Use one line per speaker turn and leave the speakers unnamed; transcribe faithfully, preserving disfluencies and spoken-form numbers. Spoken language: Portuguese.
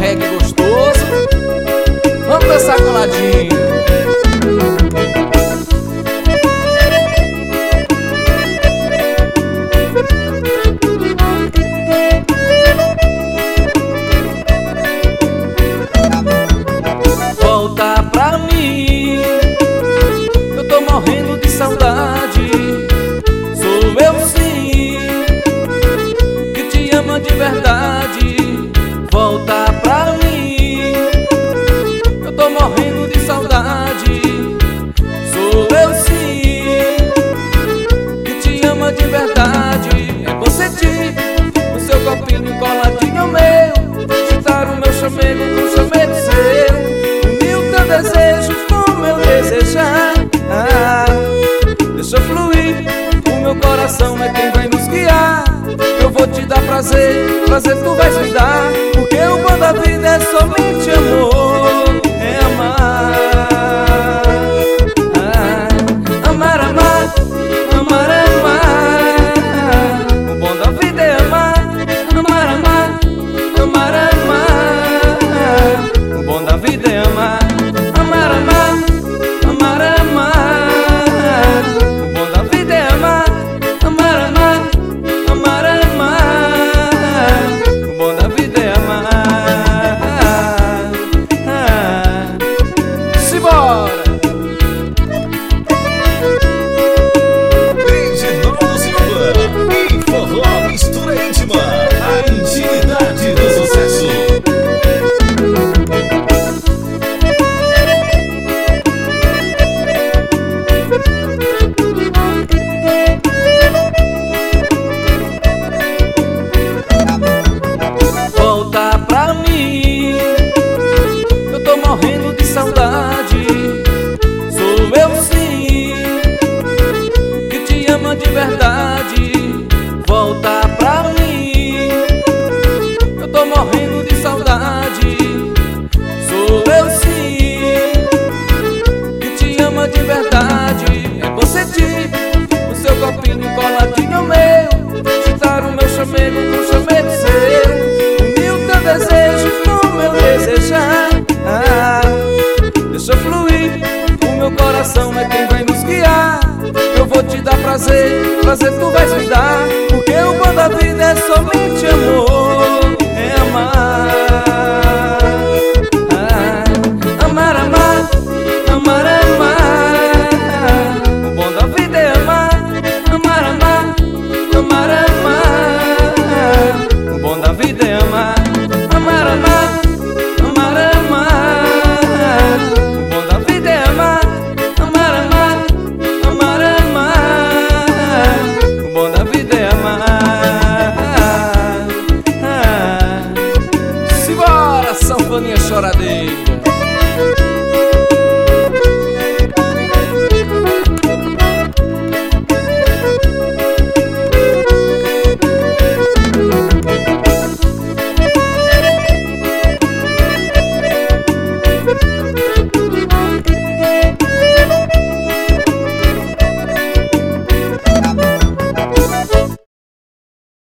reggae gostoso. Vamos dançar coladinho. Volta pra mim, eu tô morrendo de saudade. Sou eu sim, que te ama de verdade. Volta pra mim, eu tô morrendo de saudade. Sou eu sim, que te ama de verdade. É bom sentir o seu copinho coladinho ao meu, chutar o meu chamego com o chamego seu, desejo como eu desejar. Ah, deixa fluir, o meu coração é quem vai nos guiar. Eu vou te dar prazer, prazer tu vais me dar, porque o bom da vida é somente amor, é amar. Ah, amar, amar, amar, amar. O bom da vida é amar, amar, amar, amar, amar. O bom da vida é amar. Morrendo de saudade, sou eu sim, que te ama de verdade. Volta pra mim, eu tô morrendo de saudade. Sou eu sim, que te ama de verdade. É bom sentir o seu copinho coladinho ao meu, chutar o meu chamego com o chamego seu, unir o teu desejo como eu desejar. Ah, deixa fluir, o meu coração é quem vai nos guiar. Eu vou te dar prazer, prazer tu vais me dar, porque o bom da vida é somente amor, é amar. Ah, amar, amar, amar, amar. O bom da vida é amar, amar, amar, amar, amar. O bom da vida é amar, amar, amar. Sanfoninha choradeira.